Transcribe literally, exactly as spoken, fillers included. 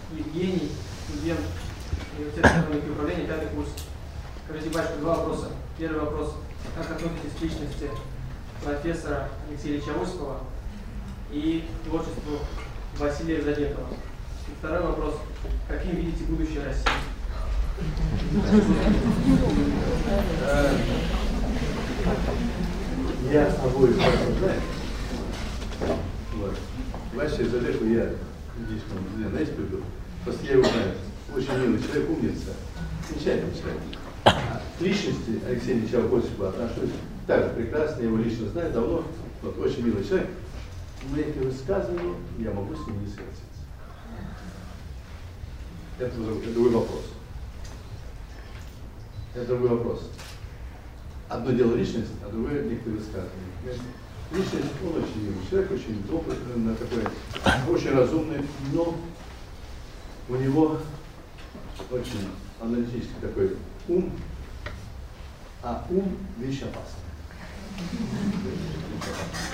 Евгений, студент университета экономики и управления, пятый курс. Скажите, батюшка, два вопроса. Первый вопрос. Как относитесь к личности профессора Алексея Ильича Осипова и творчеству Василия Задетова? И второй вопрос. Каким видите будущее России? Я обоих вас знаю. Вот. Вася Задетов я здесь, ну, знаете, прибыл. Просто я его знаю. Очень милый человек, умница. Замечательный человек. А к личности Алексея Ильича Осипова отношусь также прекрасно, я его лично знаю давно. Вот, очень милый человек. Но эти высказывания я могу с ним не согласиться. Это, это другой вопрос. Это другой вопрос. Одно дело личность, а другое некоторые высказывания. Личность, он очень милый человек, очень опытный, такой, очень разумный, но у него очень аналитический такой ум, а ум вещь опасная.